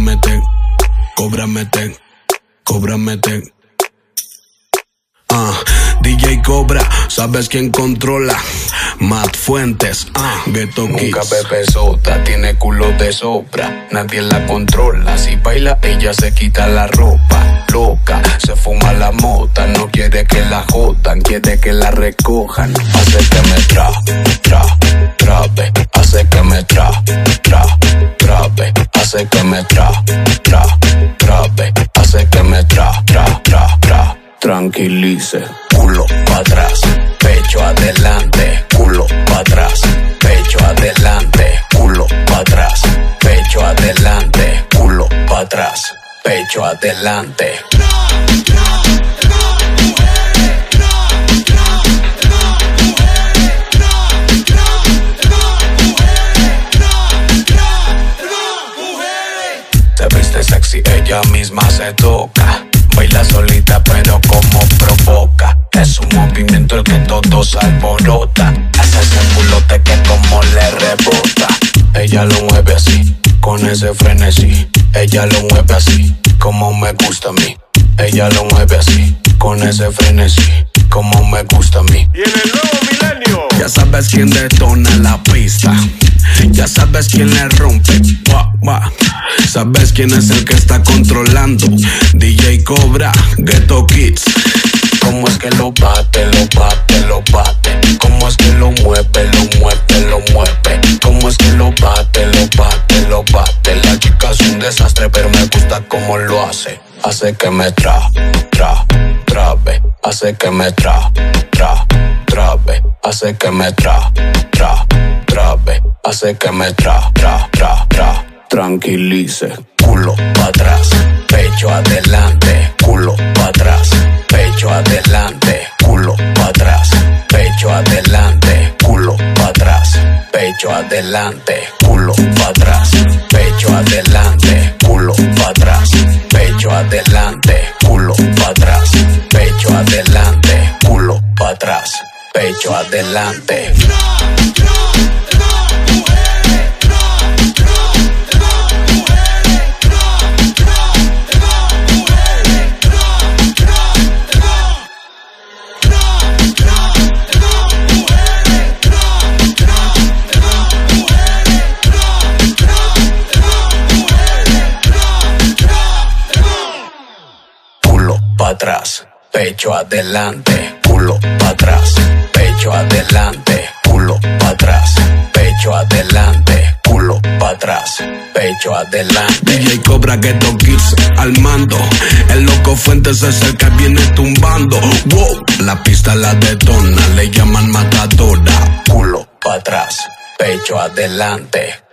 Cóbrame ten, cóbrame ten, cóbrame ten. DJ Cobra, ¿sabes quién controla? Matt Fuentes, Ghetto Kids. Nunca bebe sota, tiene culo de sobra, nadie la controla. Si baila ella se quita la ropa, loca, se fuma la mota. No quiere que la jodan, quiere que la recojan. Hace que me trabe, hace que me trabe, hace que me trabe, hace que me tranquilice. Culo pa' atrás, pecho adelante, culo pa' atrás, pecho adelante, culo pa' atrás, pecho adelante, culo pa' atrás, pecho adelante. Se viste sexy, ella misma se toca. Baila solita pero como provoca. Es un movimiento el que todos alborota. Hace ese culote que como le rebota. Ella lo mueve así, con ese frenesí. Ella lo mueve así, como me gusta a mí. Ella lo mueve así, con ese frenesí, como me gusta a mí. Y en el nuevo milenio, ya sabes quién detona la pista, ya sabes quién le rompe. Sabes quién es el que está controlando. DJ Cobra, Ghetto Kids. Cómo es que lo bate, lo bate, lo bate. Cómo es que lo mueve, lo mueve, lo mueve. Cómo es que lo bate, lo bate, lo bate. La chica es un desastre pero me gusta cómo lo hace. Hace que me trabe, hace que me trabe, hace que me trabe, hace que me tranquilice. Culo pa' atrás, pecho adelante, culo pa' atrás, pecho adelante, culo pa' atrás, pecho adelante, culo pa' atrás, pecho adelante, culo pa' atrás, pecho adelante, culo pa' atrás, pecho adelante, culo pa' atrás, pecho adelante, culo pa' atrás, pecho adelante. Atrás, pecho adelante, culo pa' atrás, pecho adelante, culo pa' atrás, pecho adelante, culo pa' atrás, pecho adelante. DJ Cobra, Ghetto Kids al mando. El loco Fuentes es el que viene tumbando. Wow, la pista la detona, le llaman matadora. Culo pa' atrás, pecho adelante.